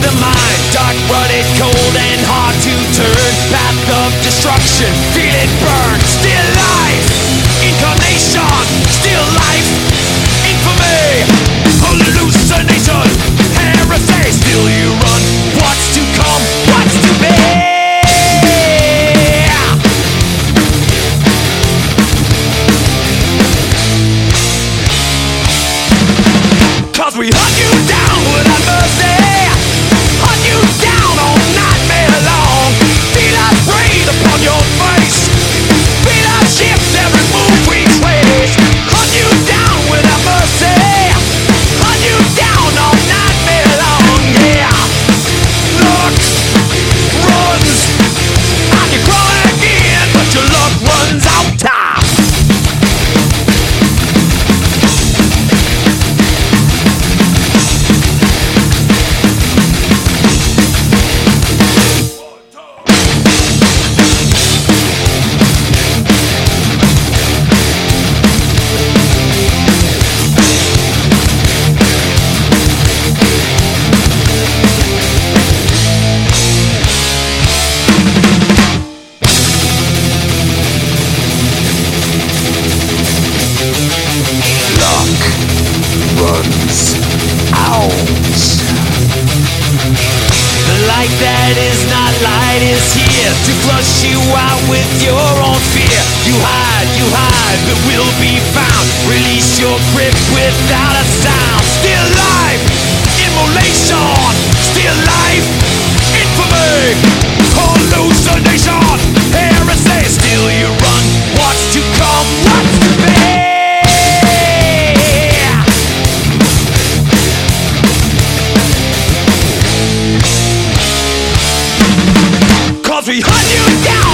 the mind, dark, rutted, cold, and hard to turn. Path of destruction, feel it burn. Still life, incarnation, still life, infamy, hallucination, heresy. Still you run, what's to come, what's to be. Cause we hunt you down without mercy, hunt you down all nightmare long. Feel us breathe upon your face, feel us shift every move we trace. Hunt you down without mercy, hunt you down all nightmare long. Yeah, looks, runs, and you crawl again, but your luck runs out time. Runs out. The light that is not light is here to flush you out with your own fear. You hide, but will be found. Release your grip without a sound. Still life, immolation. Still life, infamy, hallucination, heresy. Still you run, what's to come, what's to be. We hunt you down